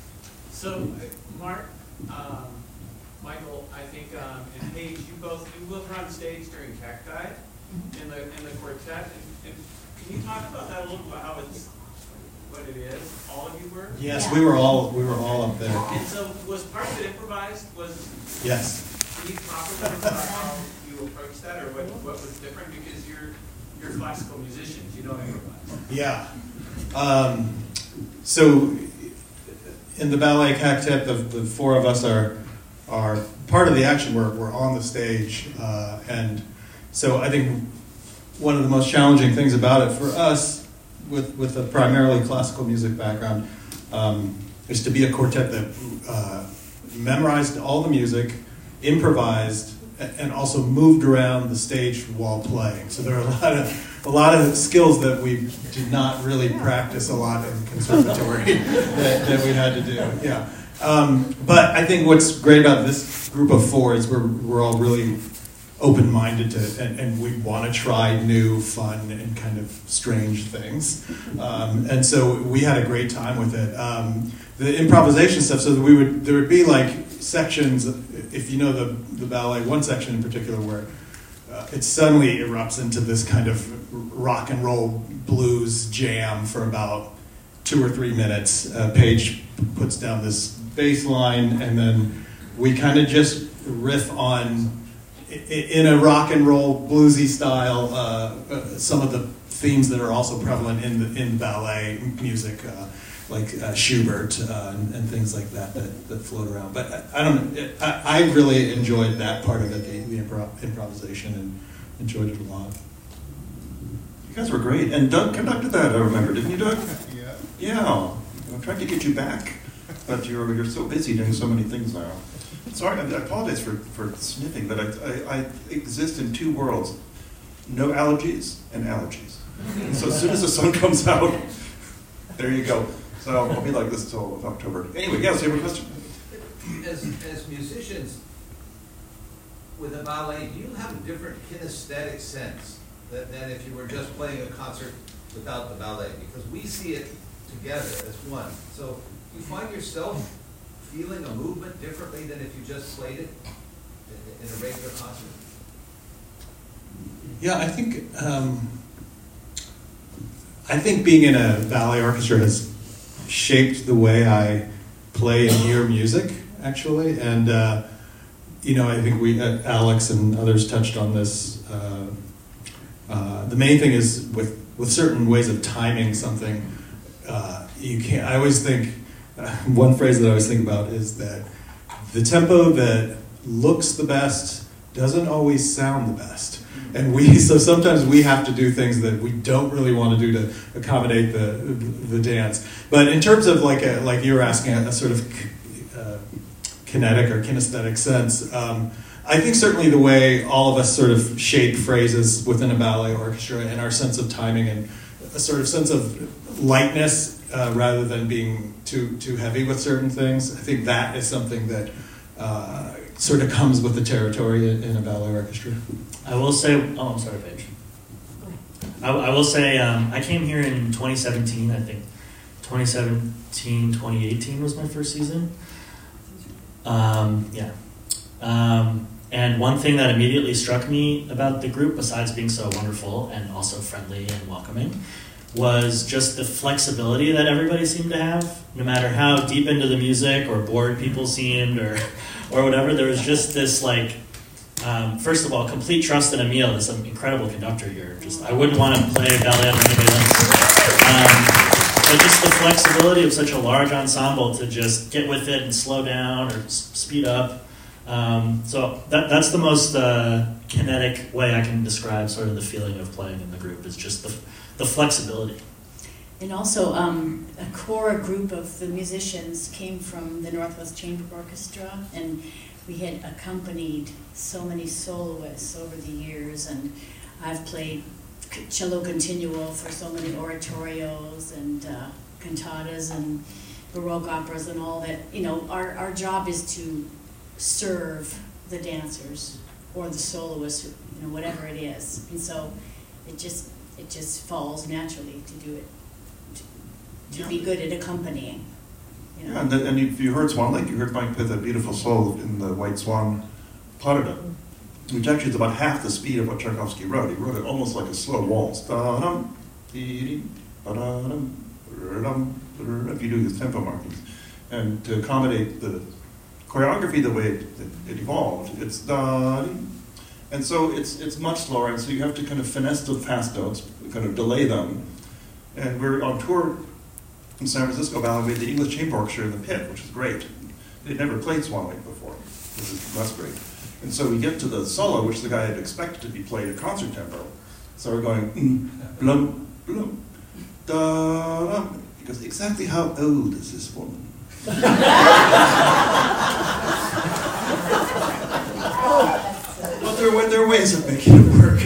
So, Mark, um, Michael, I think, um, and Paige, you both, you both were on stage during Cacti in the in the quartet. And, and can you talk about that a little bit, how it's, what it is? All of you were? Yes, Yeah. we were all we were all up there. And so, was part of it improvised? Was Yes. Can you talk a little bit about how you approached that, or what what was different? Because you're you're classical musicians, you don't improvise. Yeah. Um, so in the ballet Cactet, the, the four of us are are part of the action. We're we're on the stage, uh, and so I think one of the most challenging things about it for us, with with a primarily classical music background, um, is to be a quartet that uh, memorized all the music, improvised, and also moved around the stage while playing. So there are a lot of a lot of skills that we did not really practice a lot in conservatory that, that we had to do. Yeah, um, but I think what's great about this group of four is we're we're all really open-minded to, and, and we want to try new, fun, and kind of strange things. Um, and so we had a great time with it. Um, the improvisation stuff. So that we would there would be like sections. If you know the the ballet, one section in particular where uh, it suddenly erupts into this kind of rock and roll blues jam for about two or three minutes. Uh, Paige puts down this bass line, and then we kind of just riff on, in a rock and roll bluesy style, uh, uh, some of the themes that are also prevalent in the in ballet music. Uh, like uh, Schubert uh, and, and things like that, that that float around. But I, I don't know, it, I, I really enjoyed that part of it, the, the improv, improvisation, and enjoyed it a lot. You guys were great. And Doug conducted that, I remember, didn't you, Doug? Yeah. Yeah. I'm trying to get you back, but you're you're so busy doing so many things now. Sorry, I apologize for, for sniffing, but I, I, I exist in two worlds. No allergies and allergies. So as soon as the sun comes out, there you go. So I'll be like this till October. Anyway, yes, you have a question? As, as musicians with a ballet, do you have a different kinesthetic sense than, than if you were just playing a concert without the ballet? Because we see it together as one. So do you find yourself feeling a movement differently than if you just played it in, in a regular concert? Yeah, I think um, I think being in a ballet orchestra has shaped the way I play and hear music, actually. And uh, you know, I think we, uh, Alex and others touched on this. Uh, uh, the main thing is with with certain ways of timing something. Uh, you can't. I always think uh, one phrase that I always think about is that the tempo that looks the best doesn't always sound the best. And we, so sometimes we have to do things that we don't really want to do to accommodate the the dance. But in terms of like a, like you were asking, a, a sort of uh, kinetic or kinesthetic sense, um, I think certainly the way all of us sort of shape phrases within a ballet orchestra and our sense of timing and a sort of sense of lightness uh, rather than being too too heavy with certain things, I think that is something that uh, sort of comes with the territory in, in a ballet orchestra. I will say, oh, I'm sorry, Paige. I, I will say, um, I came here in twenty seventeen, I think. twenty seventeen, twenty eighteen was my first season. Um, yeah. Um, and one thing that immediately struck me about the group, besides being so wonderful and also friendly and welcoming, was just the flexibility that everybody seemed to have. No matter how deep into the music or bored people seemed or, or whatever, there was just this, like, Um, first of all, complete trust in Emile, this incredible conductor here. Just, I wouldn't want to play ballet with anybody else. Um, but just the flexibility of such a large ensemble to just get with it and slow down or s- speed up. Um, so that, that's the most uh, kinetic way I can describe sort of the feeling of playing in the group, is just the, the flexibility. And also, um, a core group of the musicians came from the Northwest Chamber Orchestra, and we had accompanied so many soloists over the years, and I've played cello continuo for so many oratorios and uh, cantatas and Baroque operas and all that. You know, our, our job is to serve the dancers or the soloists, you know, whatever it is. And so it just it just falls naturally to do it, to, to be good at accompanying. You know? Yeah, and, then, and if you heard Swan Lake, you heard Mike play the beautiful solo in the White Swan Potterda, which actually is about half the speed of what Tchaikovsky wrote. He wrote it almost like a slow waltz. Da-dum, dee-dee, ba-da-dum, ba-da-dum, ba-da-dum, if you do his tempo markings. And to accommodate the choreography the way it, it, it evolved, it's da-dee. And so it's it's much slower, and so you have to kind of finesse the fast notes, kind of delay them. And we're on tour in San Francisco Ballet, we had the English Chamber Orchestra in the pit, which is great. They'd never played Swan Lake before. This is, that's great. And so we get to the solo, which the guy had expected to be played at concert tempo. So we're going, mm, blum, blum, da, da. He goes, exactly how old is this woman? But there were, there are ways of making it work.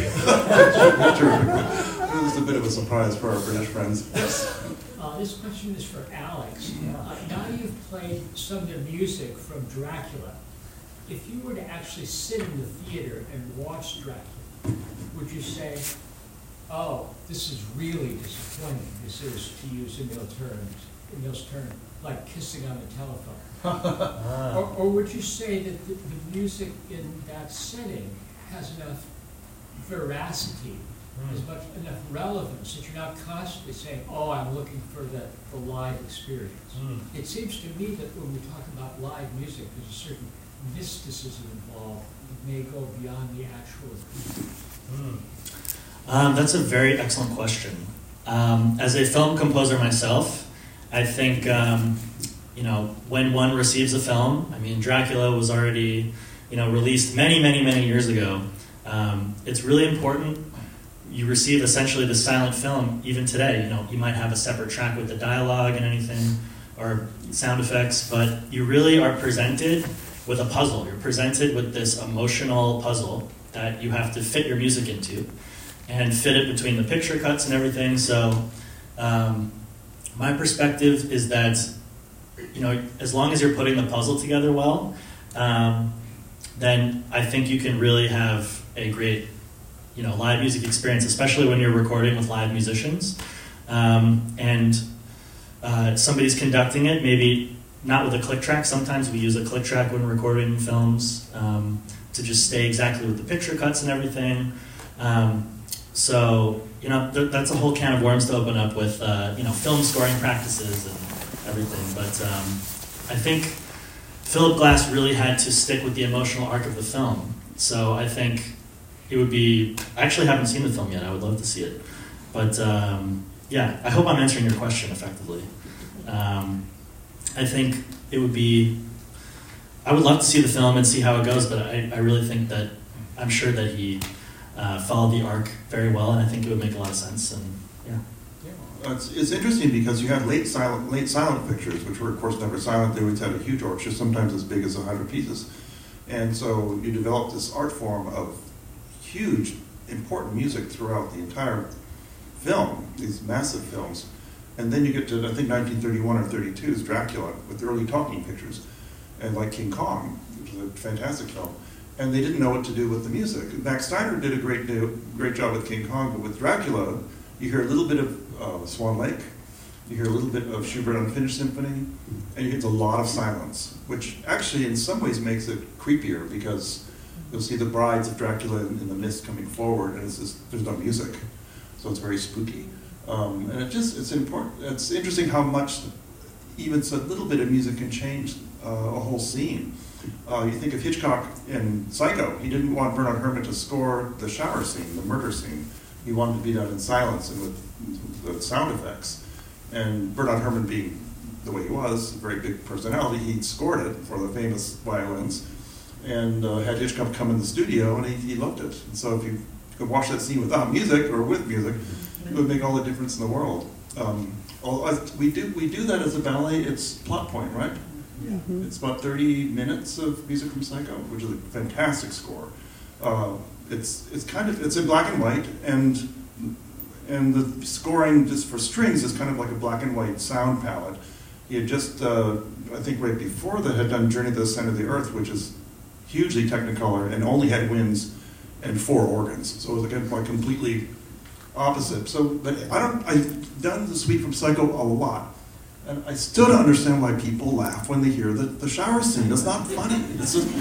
It was a bit of a surprise for our British friends. Yes. Uh, this question is for Alex. Uh, now you've played some of the music from Dracula. If you were to actually sit in the theater and watch Dracula, would you say, oh, this is really disappointing. This is, to use Emile terms, Emile's term, like kissing on the telephone. or, or would you say that the, the music in that setting has enough veracity, mm. as much enough relevance that you're not constantly saying, oh, I'm looking for the, the live experience. Mm. It seems to me that when we talk about live music, there's a certain mysticism involved that may go beyond the actual acoustic. Mm. Um, that's a very excellent question. Um, as a film composer myself, I think, um, you know, when one receives a film, I mean, Dracula was already, you know, released many, many, many years ago. Um, it's really important. You receive essentially the silent film even today. You know, you might have a separate track with the dialogue and anything, or sound effects, but you really are presented with a puzzle. You're presented with this emotional puzzle that you have to fit your music into. and fit it between the picture cuts and everything. So um, my perspective is that, you know, as long as you're putting the puzzle together well, um, then I think you can really have a great, you know, live music experience, especially when you're recording with live musicians. Um, and uh, somebody's conducting it, maybe not with a click track. Sometimes we use a click track when recording films um, to just stay exactly with the picture cuts and everything. Um, so, you know, th- that's a whole can of worms to open up with, uh, you know, film scoring practices and everything. But um, I think Philip Glass really had to stick with the emotional arc of the film. So I think it would be, I actually haven't seen the film yet. I would love to see it. But um, yeah, I hope I'm answering your question effectively. Um, I think it would be, I would love to see the film and see how it goes, but I, I really think that, I'm sure that he uh, followed the arc very well, and I think it would make a lot of sense. And yeah. Uh, It's, it's interesting because you have late silent, late silent pictures, which were of course never silent. They always had a huge orchestra, sometimes as big as a hundred pieces. And so you develop this art form of huge, important music throughout the entire film, these massive films. And then you get to, I think, nineteen thirty-one or thirty-two's Dracula with early talking pictures, and like King Kong, which is a fantastic film. And they didn't know what to do with the music. Max Steiner did a great do, great job with King Kong, but with Dracula, you hear a little bit of uh, Swan Lake, you hear a little bit of Schubert Unfinished Symphony, and you get a lot of silence, which actually in some ways makes it creepier because you'll see the brides of Dracula in, in the mist coming forward, and it's just, there's no music, so it's very spooky. Um, and it just, it's important, it's interesting how much even a little bit of music can change uh, a whole scene. Uh, you think of Hitchcock in Psycho, he didn't want Bernard Herrmann to score the shower scene, the murder scene. He wanted to be done in silence and with, with sound effects. And Bernard Herrmann, being the way he was, a very big personality, he scored it for the famous violins and uh, had Hitchcock come in the studio, and he, he loved it. And so if you could watch that scene without music or with music, it would make all the difference in the world. Um, all, we do we do that as a ballet. It's plot point, right? Yeah. Mm-hmm. It's about thirty minutes of music from Psycho, which is a fantastic score. Uh, it's it's kind of it's in black and white, and and the scoring just for strings is kind of like a black and white sound palette. He had just uh, I think right before that had done Journey to the Center of the Earth, which is hugely Technicolor and only had winds and four organs. So it was again like completely opposite. So, but I don't. I've done the suite from Psycho a lot, and I still don't understand why people laugh when they hear the, the shower scene. It's not funny. It's just,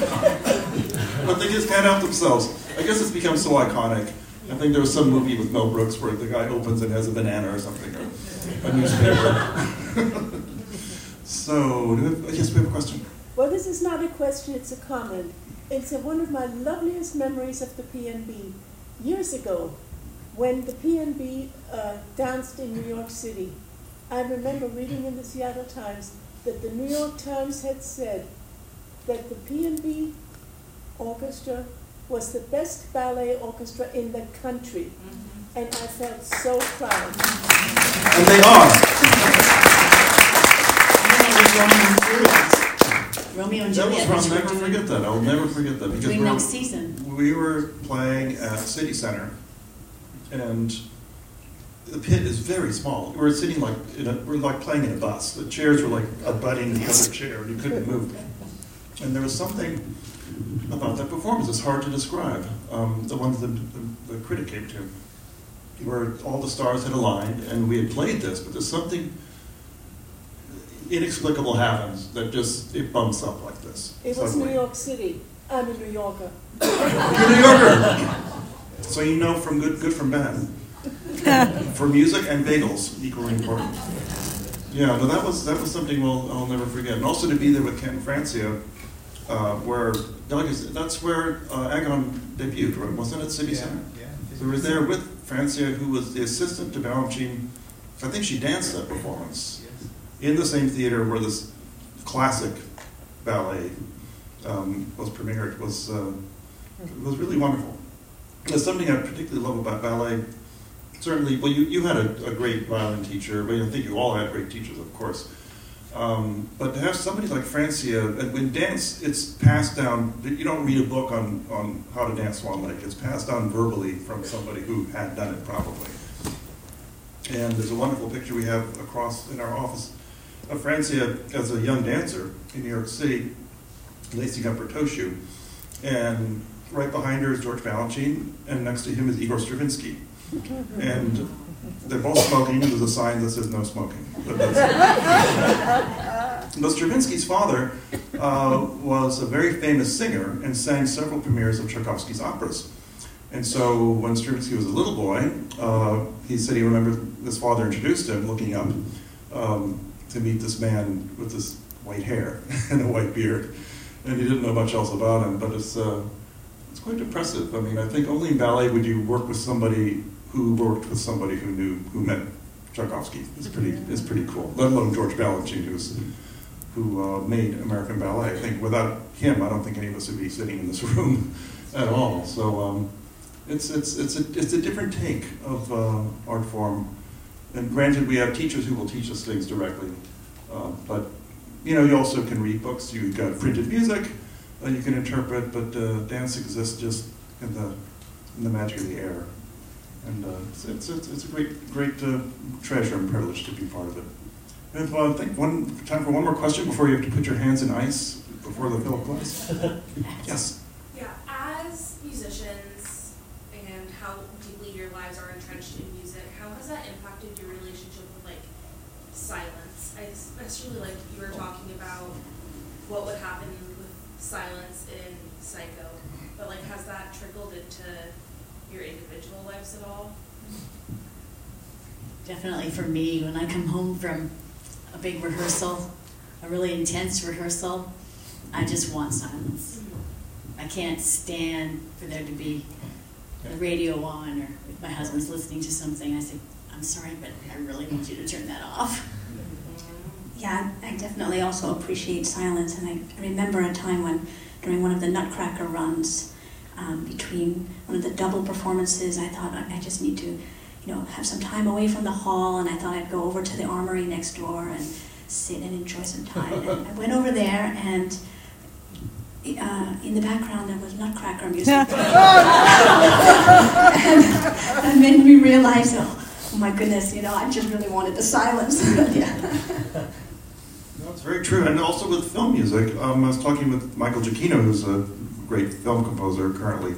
but they just can't help themselves. I guess it's become so iconic. I think there was some movie with Mel Brooks where the guy opens and has a banana or something, or a newspaper. So, do we have, yes, we have a question. Well, this is not a question, it's a comment. It's a, one of my loveliest memories of the P N B. Years ago, when the P N B uh, danced in New York City, I remember reading in the Seattle Times that the New York Times had said that the P N B orchestra was the best ballet orchestra in the country. Mm-hmm. And I felt so proud. And they are. Romeo and That Juliet. was, I'll never forget that. I'll never forget that. Because Doing we were, next season. we were playing at City Center, and the pit is very small. We were sitting like, in a, we're like playing in a bus. The chairs were like abutting the other chair, and you couldn't move. And there was something about that performance that's hard to describe. Um, the ones that the, the critic came to, where all the stars had aligned, and we had played this, but there's something inexplicable happens that just, it bumps up like this. It was suddenly. New York City. I'm a New Yorker. You're a New Yorker! So you know from good, good from bad. For music and bagels, equally important. Yeah, no, that was that was something we'll, I'll never forget. And also to be there with Ken Francia, uh, where, that's where uh, Agon debuted, right? Wasn't it City Yeah, Center? yeah. So we were there with Francia, who was the assistant to Balanchine. I think she danced that performance in the same theater where this classic ballet um, was premiered. It was, uh, it was really wonderful. There's something I particularly love about ballet. Certainly, well, you, you had a, a great violin teacher, but I think you all had great teachers, of course. Um, but to have somebody like Francia, and when dance, it's passed down, you don't read a book on, on how to dance Swan Lake, it's passed down verbally from somebody who had done it probably. And there's a wonderful picture we have across in our office of Francia as a young dancer in New York City, lacing up her toe shoe. And right behind her is George Balanchine, and next to him is Igor Stravinsky. And they're both smoking, and there's a sign that says no smoking. But, but Stravinsky's father uh, was a very famous singer and sang several premieres of Tchaikovsky's operas. And so when Stravinsky was a little boy, uh, he said he remembered his father introduced him looking up um, to meet this man with this white hair and a white beard. And he didn't know much else about him, but it's, uh, it's quite impressive. I mean, I think only in ballet would you work with somebody who worked with somebody who knew, who met Tchaikovsky. It's pretty, it's pretty cool. Let alone George Balanchine, who's, who uh, made American Ballet. I think without him, I don't think any of us would be sitting in this room at all. So um, it's, it's, it's, a, it's a different take of uh, art form. And granted, we have teachers who will teach us things directly, uh, but you know, you also can read books. You've got printed music uh, you can interpret, but uh, dance exists just in the in the magic of the air, and uh, it's, it's it's a great great uh, treasure and privilege to be part of it. And uh, I think one time for one more question before you have to put your hands in ice before the Philip Glass. Yes. Yeah, as musicians and how deeply your lives are entrenched in music, how has that impacted your relationship with like silence? I especially like you were talking about what would happen with silence in Psycho, but like has that trickled into your individual lives at all? Definitely for me, when I come home from a big rehearsal, a really intense rehearsal, I just want silence. I can't stand for there to be the radio on, or if my husband's listening to something, I say, I'm sorry, but I really need you to turn that off. Yeah, I definitely also appreciate silence, and I remember a time when, during one of the Nutcracker runs, um, between one of the double performances, I thought I just need to, you know, have some time away from the hall, and I thought I'd go over to the Armory next door and sit and enjoy some time. And I went over there, and uh, in the background there was Nutcracker music. and that made me realize, oh, oh my goodness, you know, I just really wanted the silence. Yeah. That's very true, and also with film music. Um, I was talking with Michael Giacchino, who's a great film composer currently,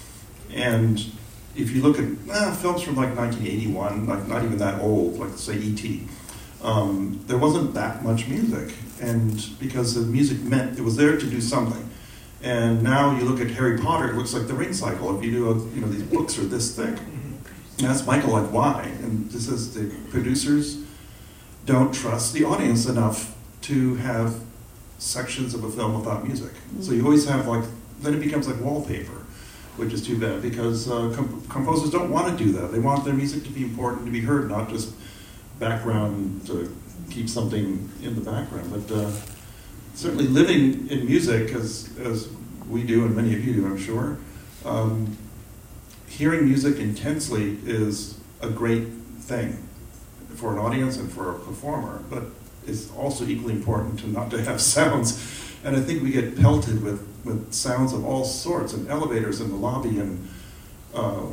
and if you look at eh, films from like nineteen eighty-one, like not even that old, like say E T, um, there wasn't that much music, and because the music meant it was there to do something. And now you look at Harry Potter, it looks like the Ring Cycle. If you do, a, you know, these books are this thick. And that's Michael, like why? And this is the producers don't trust the audience enough to have sections of a film without music. Mm-hmm. So you always have like, then it becomes like wallpaper, which is too bad because uh, comp composers don't want to do that. They want their music to be important, to be heard, not just background to keep something in the background. But uh, certainly living in music, as, as we do and many of you do, I'm sure, um, hearing music intensely is a great thing for an audience and for a performer, but it's also equally important to not to have sounds. And I think we get pelted with, with sounds of all sorts, and elevators in the lobby, and uh,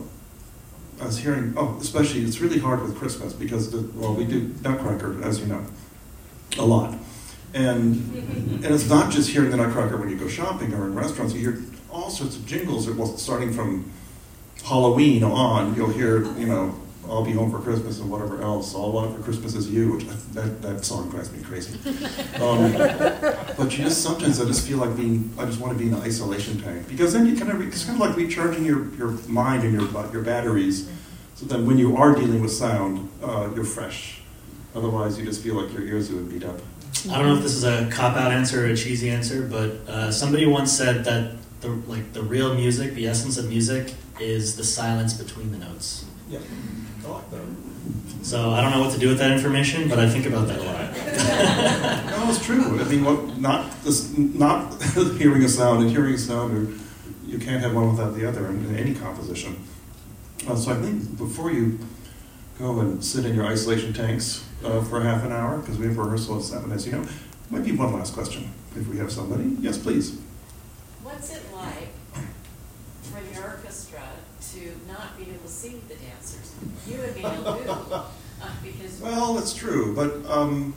I was hearing, oh, especially it's really hard with Christmas because, the, well, we do Nutcracker, as you know, a lot. And, and it's not just hearing the Nutcracker when you go shopping or in restaurants, you hear all sorts of jingles, well, starting from Halloween on, you'll hear, you know, I'll be home for Christmas and whatever else. All I want for Christmas is you, which that, that song drives me crazy. Um, but you just, sometimes I just feel like being, I just want to be in an isolation tank. Because then you kind of, it's kind of like recharging your, your mind and your, your batteries. So then when you are dealing with sound, uh, you're fresh. Otherwise you just feel like your ears would beat up. I don't know if this is a cop-out answer or a cheesy answer, but uh, somebody once said that the, like, the real music, the essence of music, is the silence between the notes. Yeah. I like that. So I don't know what to do with that information, but I think about that a lot. No, it's true. I mean, what, not this, not hearing a sound and hearing a sound, or you can't have one without the other in, in any composition. Uh, so I think before you go and sit in your isolation tanks uh, for half an hour, because we have rehearsal at seven, as you know. Might be one last question, if we have somebody. Yes, please. What's it like for the orchestra to not be able to see the dancers? You would be able to, uh, because... Well, that's true, but um,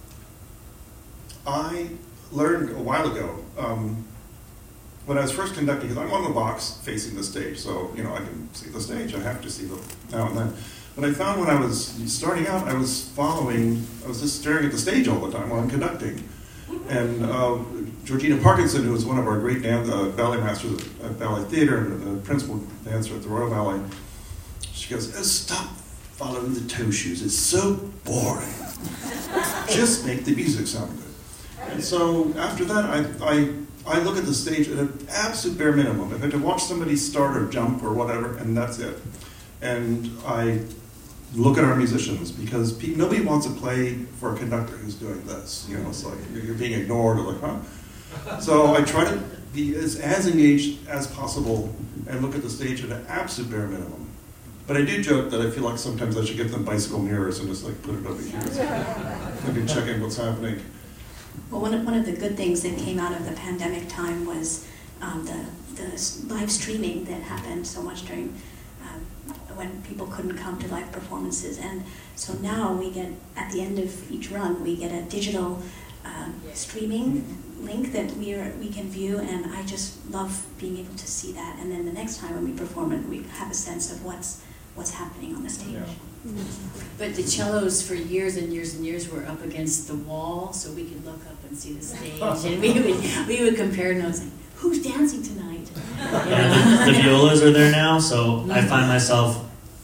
I learned a while ago, um, when I was first conducting, because I'm on the box facing the stage, so, you know, I can see the stage, I have to see them now and then. But I found when I was starting out, I was following, I was just staring at the stage all the time while I'm conducting. And uh, Georgina Parkinson, who was one of our great dan- uh, ballet masters at Ballet Theatre and the principal dancer at the Royal Ballet, she goes, oh, stop following the toe shoes, it's so boring. Just make the music sound good. And so after that, I, I, I look at the stage at an absolute bare minimum. If I had to watch somebody start or jump or whatever, and that's it. And I look at our musicians, because pe- nobody wants to play for a conductor who's doing this. You know, it's like you're, you're being ignored, or like, huh? So I try to be as, as engaged as possible and look at the stage at an absolute bare minimum. But I do joke that I feel like sometimes I should get them bicycle mirrors and just like put it over here. I can check in what's happening. Well, one of, one of the good things that came out of the pandemic time was um, the, the s- live streaming that happened so much during um, when people couldn't come to live performances. And so now we get, at the end of each run, we get a digital um, streaming link that we are we can view, and I just love being able to see that. And then the next time when we perform it, we have a sense of what's what's happening on the stage. Yeah. But the cellos for years and years and years were up against the wall, so we could look up and see the stage, and we would we would compare notes like, who's dancing tonight? Yeah, the, the violas are there now, so I find myself.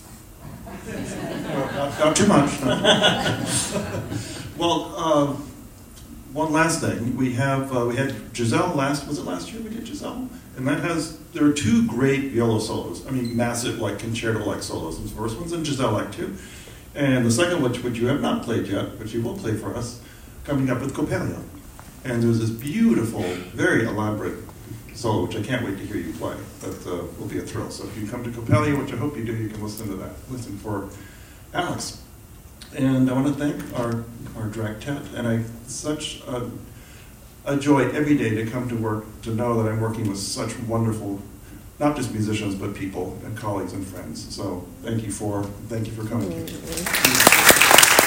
Not, not too much. No. Well, uh, one last thing. We have uh, we had Giselle last. Was it last year we did Giselle? And that has there are two great viola solos. I mean, massive like concerto-like solos. And the first one's in Giselle-like too, and the second, which which you have not played yet, but you will play for us, coming up with Coppelia. And there's this beautiful, very elaborate solo, which I can't wait to hear you play. That uh, will be a thrill. So if you come to Coppelia, which I hope you do, you can listen to that. Listen for Alex. And I want to thank our, our Dractet, and I such a, a joy every day to come to work, to know that I'm working with such wonderful, not just musicians, but people and colleagues and friends. So thank you for, thank you for coming. Mm-hmm.